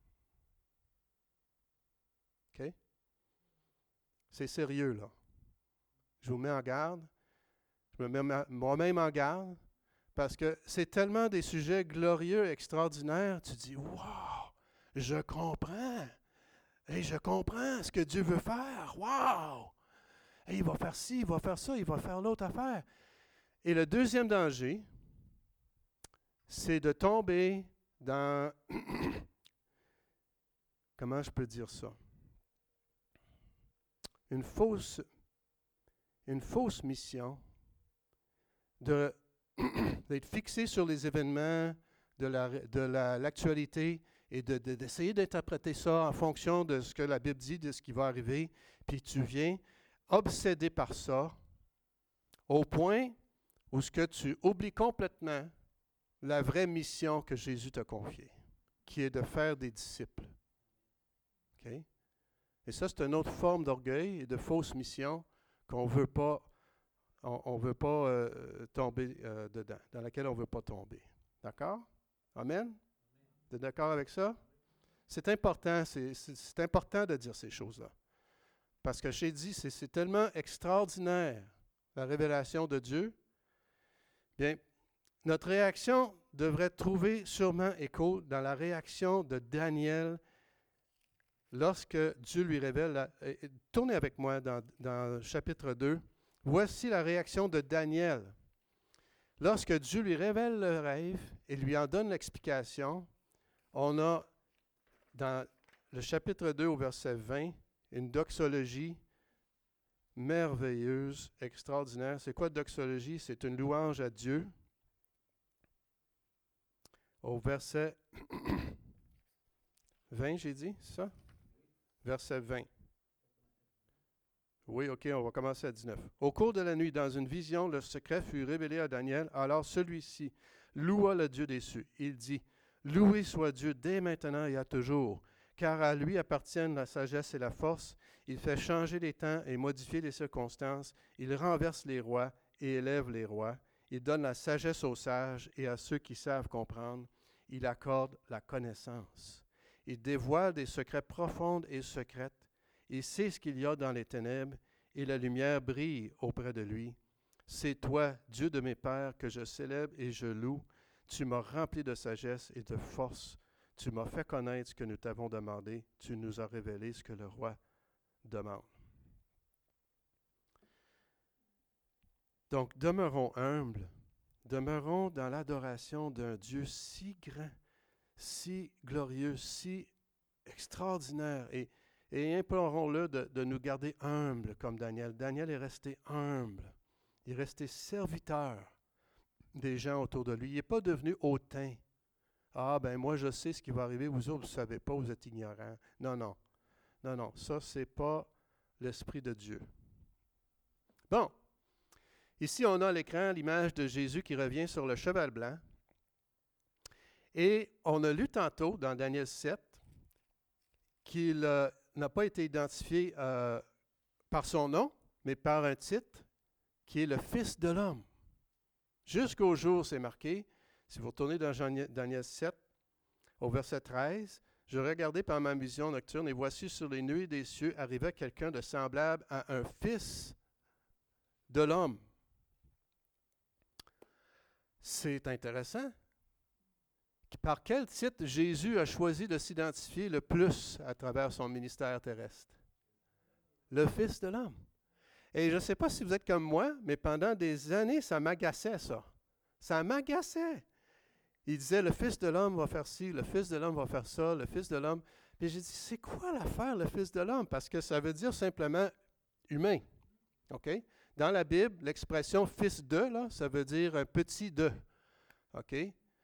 OK? C'est sérieux, là. Je vous mets en garde. Je me mets moi-même en garde parce que c'est tellement des sujets glorieux, extraordinaires. Tu dis, « Wow, je comprends. Et je comprends ce que Dieu veut faire. Wow! Et il va faire ci, il va faire ça, il va faire l'autre affaire. » Et le deuxième danger, c'est de tomber dans, comment je peux dire ça? Une fausse mission d'être fixé sur les événements de l'actualité et d'essayer d'interpréter ça en fonction de ce que la Bible dit, de ce qui va arriver, puis tu viens obsédé par ça, au point où ce que tu oublies complètement la vraie mission que Jésus t'a confiée, qui est de faire des disciples. Okay? Et ça, c'est une autre forme d'orgueil et de fausse mission qu'on veut pas, on veut pas tomber dedans, dans laquelle on ne veut pas tomber. D'accord? Amen? Vous êtes d'accord avec ça? C'est important, c'est important de dire ces choses-là. Parce que j'ai dit, c'est tellement extraordinaire, la révélation de Dieu. Bien, notre réaction devrait trouver sûrement écho dans la réaction de Daniel lorsque Dieu lui révèle. Tournez avec moi dans chapitre 2. Voici la réaction de Daniel. Lorsque Dieu lui révèle le rêve et lui en donne l'explication, on a dans le chapitre 2 au verset 20, une doxologie merveilleuse, extraordinaire. C'est quoi doxologie? C'est une louange à Dieu. Au verset 20, j'ai dit, c'est ça? Verset 20. Oui, OK, on va commencer à 19. Au cours de la nuit, dans une vision, le secret fut révélé à Daniel. Alors celui-ci loua le Dieu des cieux. Il dit, « Loué soit Dieu dès maintenant et à toujours, car à lui appartiennent la sagesse et la force. Il fait changer les temps et modifier les circonstances. Il renverse les rois et élève les rois. Il donne la sagesse aux sages et à ceux qui savent comprendre. Il accorde la connaissance. Il dévoile des secrets profonds et secrètes. Il sait ce qu'il y a dans les ténèbres, et la lumière brille auprès de lui. C'est toi, Dieu de mes pères, que je célèbre et je loue. Tu m'as rempli de sagesse et de force. Tu m'as fait connaître ce que nous t'avons demandé. Tu nous as révélé ce que le roi demande. » Donc, demeurons humbles. Demeurons dans l'adoration d'un Dieu si grand, si glorieux, si extraordinaire. Et implorons-le de nous garder humbles comme Daniel. Daniel est resté humble. Il est resté serviteur des gens autour de lui. Il n'est pas devenu hautain. Ah, ben moi, je sais ce qui va arriver. Vous autres, vous ne savez pas, vous êtes ignorants. Non, non. Non, non. Ça, ce n'est pas l'Esprit de Dieu. Bon. Ici, on a à l'écran l'image de Jésus qui revient sur le cheval blanc. Et on a lu tantôt dans Daniel 7 qu'il n'a pas été identifié par son nom, mais par un titre qui est le Fils de l'homme. Jusqu'au jour, c'est marqué, si vous retournez dans Daniel 7, au verset 13, « Je regardais par ma vision nocturne, et voici sur les nuées des cieux arrivait quelqu'un de semblable à un fils de l'homme. » C'est intéressant. Par quel titre Jésus a choisi de s'identifier le plus à travers son ministère terrestre? Le Fils de l'homme. Et je ne sais pas si vous êtes comme moi, mais pendant des années, ça m'agaçait, ça. Ça m'agaçait. Il disait, le Fils de l'homme va faire ci, le Fils de l'homme va faire ça, le Fils de l'homme. Puis j'ai dit, c'est quoi l'affaire, le Fils de l'homme? Parce que ça veut dire simplement humain. OK? Dans la Bible, l'expression « fils de », là, ça veut dire un petit de. OK?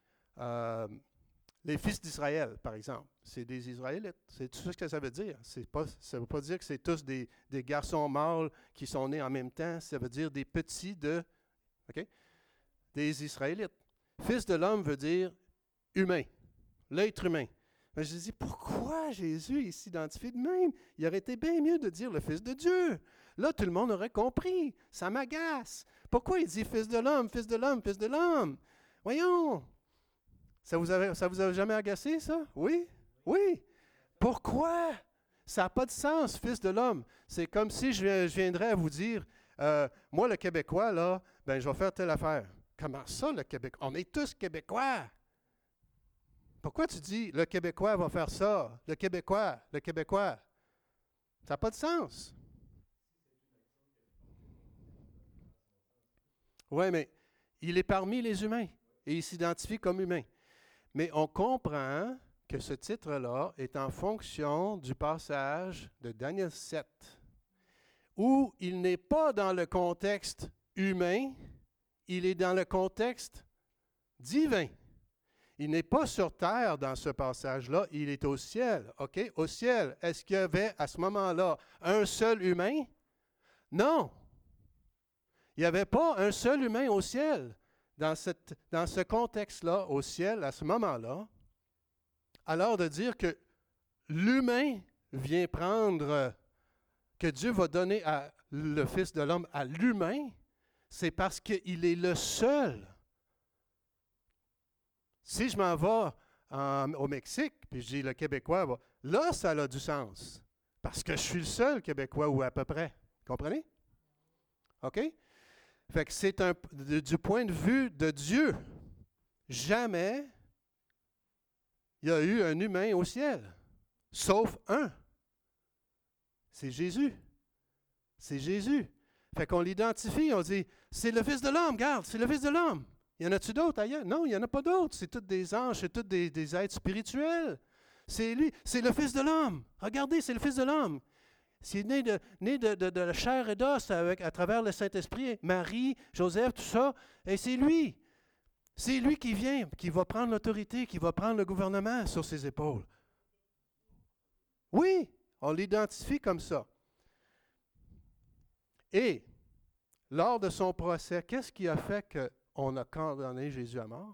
Les fils d'Israël, par exemple, c'est des Israélites. C'est tout ce que ça veut dire. Ça ne veut pas dire que c'est tous des garçons mâles qui sont nés en même temps. Ça veut dire des petits de, OK? Des Israélites. Fils de l'homme veut dire humain, l'être humain. Mais je dis, pourquoi Jésus s'identifie de même? Il aurait été bien mieux de dire le Fils de Dieu. Là, tout le monde aurait compris. Ça m'agace. Pourquoi il dit Fils de l'homme, Fils de l'homme, Fils de l'homme? Voyons. Ça vous a jamais agacé, ça? Oui? Oui. Pourquoi? Ça n'a pas de sens, Fils de l'homme. C'est comme si je viendrais à vous dire, moi, le Québécois, là, ben, je vais faire telle affaire. Comment ça, le Québécois? On est tous Québécois. Pourquoi tu dis, le Québécois va faire ça? Le Québécois. Ça n'a pas de sens. Oui, mais il est parmi les humains et il s'identifie comme humain. Mais on comprend que ce titre-là est en fonction du passage de Daniel 7, où il n'est pas dans le contexte humain, il est dans le contexte divin. Il n'est pas sur terre dans ce passage-là, il est au ciel. OK? Au ciel, est-ce qu'il y avait à ce moment-là un seul humain? Non. Il n'y avait pas un seul humain au ciel. Dans ce contexte-là, au ciel, à ce moment-là, alors de dire que l'humain vient prendre, que Dieu va donner le Fils de l'homme à l'humain, c'est parce qu'il est le seul. Si je m'en vais au Mexique, puis je dis le Québécois, là, ça a du sens. Parce que je suis le seul Québécois, ou à peu près. Comprenez? OK? Fait que c'est du point de vue de Dieu. Jamais il y a eu un humain au ciel. Sauf un. C'est Jésus. C'est Jésus. Fait qu'on l'identifie, on dit, c'est le Fils de l'homme, regarde, c'est le Fils de l'homme. Y en a-tu d'autres ailleurs? Non, il n'y en a pas d'autres. C'est tous des anges, c'est tous des êtres spirituels. C'est lui, c'est le Fils de l'homme. Regardez, c'est le Fils de l'homme. C'est né de la chair et d'os à travers le Saint-Esprit, Marie, Joseph, tout ça. Et c'est lui. C'est lui qui vient, qui va prendre l'autorité, qui va prendre le gouvernement sur ses épaules. Oui, on l'identifie comme ça. Et, lors de son procès, qu'est-ce qui a fait qu'on a condamné Jésus à mort?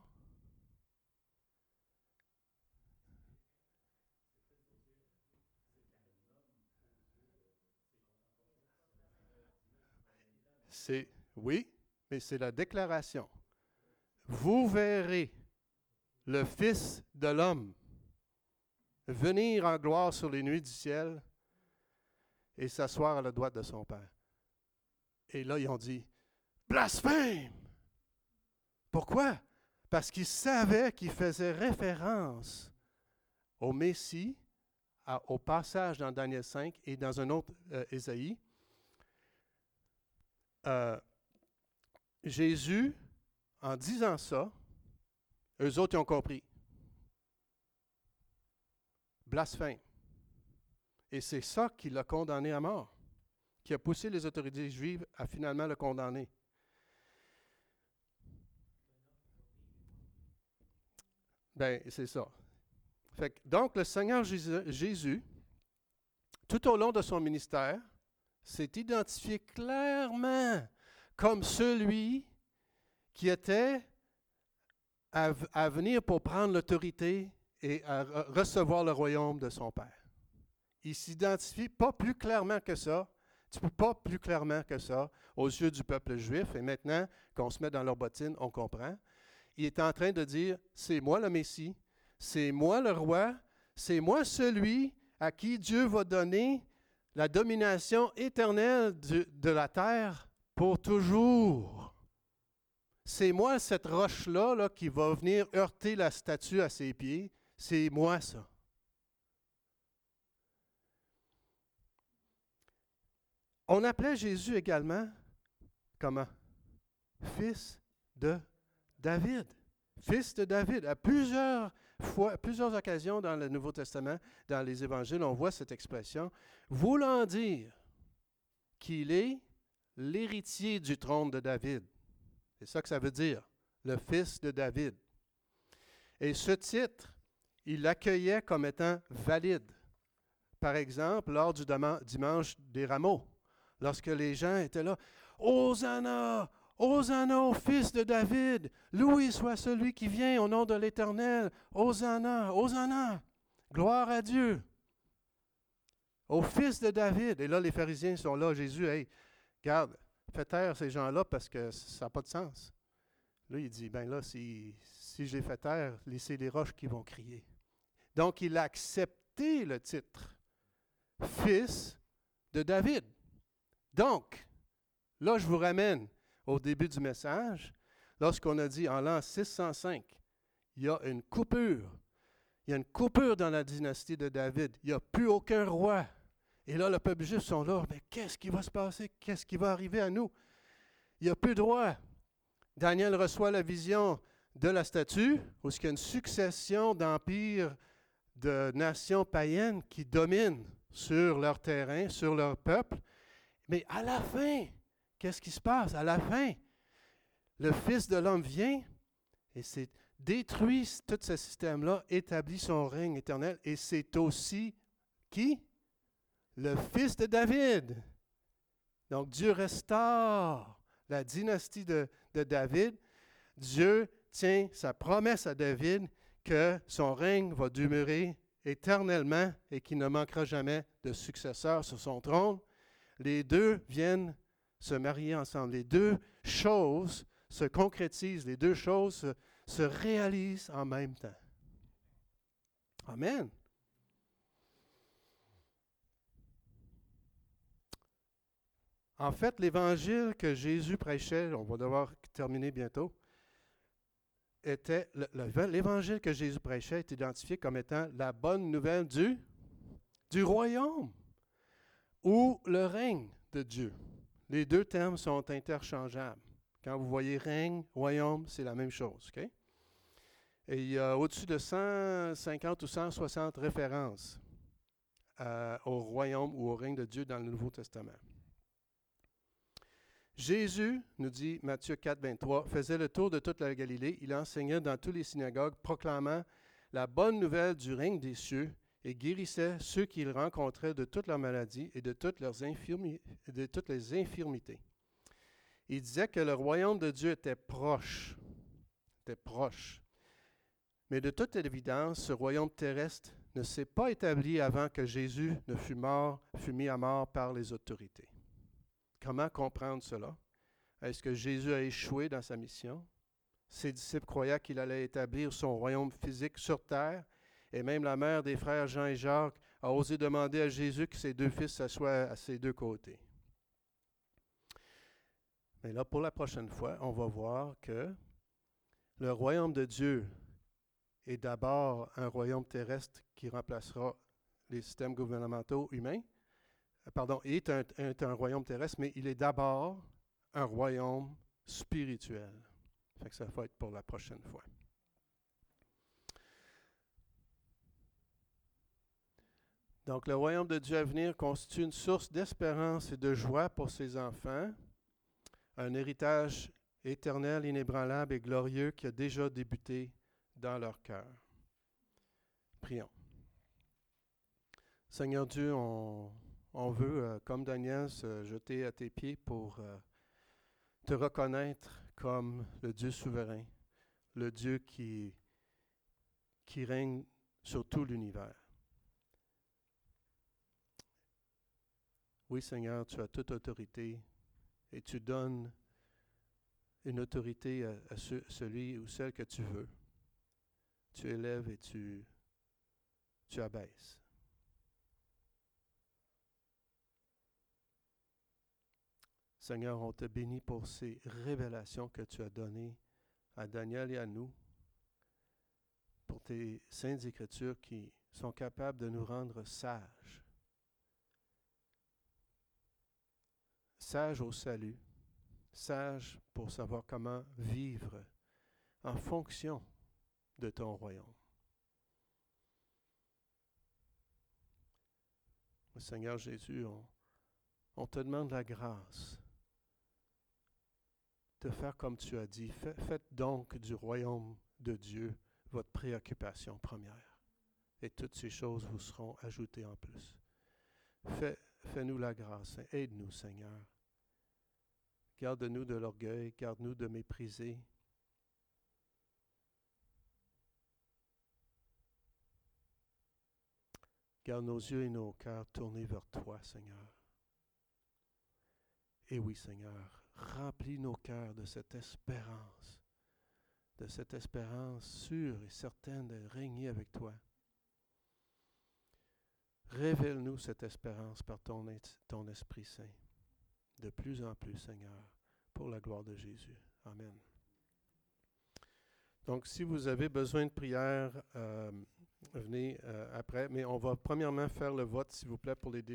Oui, mais c'est la déclaration. Vous verrez le Fils de l'homme venir en gloire sur les nuées du ciel et s'asseoir à la droite de son Père. Et là, ils ont dit, blasphème! Pourquoi? Parce qu'ils savaient qu'il faisait référence au Messie, au passage dans Daniel 5 et dans un autre Ésaïe. Jésus, en disant ça, eux autres, ils ont compris. Blasphème. Et c'est ça qui l'a condamné à mort, qui a poussé les autorités juives à finalement le condamner. Ben, c'est ça. Donc, le Seigneur Jésus, tout au long de son ministère, s'est identifié clairement comme celui qui était à venir pour prendre l'autorité et à recevoir le royaume de son Père. Il s'identifie pas plus clairement que ça. Tu ne peux pas plus clairement que ça aux yeux du peuple juif. Et maintenant qu'on se met dans leurs bottines, on comprend. Il est en train de dire, c'est moi le Messie, c'est moi le roi, c'est moi celui à qui Dieu va donner la domination éternelle de la terre pour toujours. C'est moi cette roche-là qui va venir heurter la statue à ses pieds. C'est moi ça. On appelait Jésus également, comment? Fils de David. Fils de David. À plusieurs occasions dans le Nouveau Testament, dans les Évangiles, on voit cette expression, voulant dire qu'il est l'héritier du trône de David. C'est ça que ça veut dire, le fils de David. Et ce titre, il l'accueillait comme étant valide. Par exemple, lors du dimanche des rameaux, lorsque les gens étaient là, « Hosanna! Hosanna au fils de David! Loué soit celui qui vient au nom de l'Éternel! Hosanna! Hosanna! Gloire à Dieu! » Au fils de David. Et là, les pharisiens sont là, Jésus, « Hey, regarde, fais taire ces gens-là parce que ça n'a pas de sens. » Là, il dit, « Ben là, si je les fais taire, c'est les roches qui vont crier. » Donc, il a accepté le titre « Fils de David ». Donc, là, je vous ramène au début du message, lorsqu'on a dit en l'an 605, il y a une coupure. Il y a une coupure dans la dynastie de David. Il n'y a plus aucun roi. Et là, le peuple juif sont là. Mais qu'est-ce qui va se passer? Qu'est-ce qui va arriver à nous? Il n'y a plus de roi. Daniel reçoit la vision de la statue, où il y a une succession d'empires de nations païennes qui dominent sur leur terrain, sur leur peuple. Mais à la fin, qu'est-ce qui se passe? À la fin, le Fils de l'homme vient et c'est détruit tout ce système-là, établit son règne éternel. Et c'est aussi qui? Le Fils de David. Donc Dieu restaure la dynastie de David. Dieu tient sa promesse à David que son règne va demeurer éternellement et qu'il ne manquera jamais de successeur sur son trône. Les deux viennent se marier ensemble. Les deux choses se concrétisent, les deux choses se réalisent en même temps. Amen. En fait, l'évangile que Jésus prêchait, on va devoir terminer bientôt, l'évangile que Jésus prêchait est identifié comme étant la bonne nouvelle du royaume ou le règne de Dieu. Les deux termes sont interchangeables. Quand vous voyez règne, royaume, c'est la même chose. Okay? Et il y a au-dessus de 150 ou 160 références au royaume ou au règne de Dieu dans le Nouveau Testament. Jésus, nous dit Matthieu 4, 23, faisait le tour de toute la Galilée. Il enseignait dans toutes les synagogues, proclamant la bonne nouvelle du règne des cieux et guérissait ceux qu'il rencontrait de toutes leurs maladies et de toutes les infirmités. Il disait que le royaume de Dieu était proche. Mais de toute évidence, ce royaume terrestre ne s'est pas établi avant que Jésus ne fût mis à mort par les autorités. Comment comprendre cela? Est-ce que Jésus a échoué dans sa mission? Ses disciples croyaient qu'il allait établir son royaume physique sur terre, et même la mère des frères Jean et Jacques a osé demander à Jésus que ses deux fils s'assoient à ses deux côtés. Mais là, pour la prochaine fois, on va voir que le royaume de Dieu est d'abord un royaume terrestre qui remplacera les systèmes gouvernementaux humains. Est un royaume terrestre, mais il est d'abord un royaume spirituel. Fait que ça va être pour la prochaine fois. Donc, le royaume de Dieu à venir constitue une source d'espérance et de joie pour ses enfants, un héritage éternel, inébranlable et glorieux qui a déjà débuté dans leur cœur. Prions. Seigneur Dieu, on veut, comme Daniel, se jeter à tes pieds pour te reconnaître comme le Dieu souverain, le Dieu qui règne sur tout l'univers. Oui, Seigneur, tu as toute autorité et tu donnes une autorité à celui ou celle que tu veux. Tu élèves et tu abaisses. Seigneur, on te bénit pour ces révélations que tu as données à Daniel et à nous, pour tes saintes Écritures qui sont capables de nous rendre sages. Sages au salut, sages pour savoir comment vivre en fonction de ton royaume. Seigneur Jésus, on te demande la grâce de faire comme tu as dit. Faites donc du royaume de Dieu votre préoccupation première. Et toutes ces choses vous seront ajoutées en plus. Fais-nous la grâce. Aide-nous, Seigneur. Garde-nous de l'orgueil. Garde-nous de mépriser. Garde nos yeux et nos cœurs tournés vers toi, Seigneur. Et oui, Seigneur, remplis nos cœurs de cette espérance sûre et certaine de régner avec toi. Révèle-nous cette espérance par ton Esprit Saint, de plus en plus, Seigneur, pour la gloire de Jésus. Amen. Donc, si vous avez besoin de prière, venez après, mais on va premièrement faire le vote, s'il vous plaît, pour les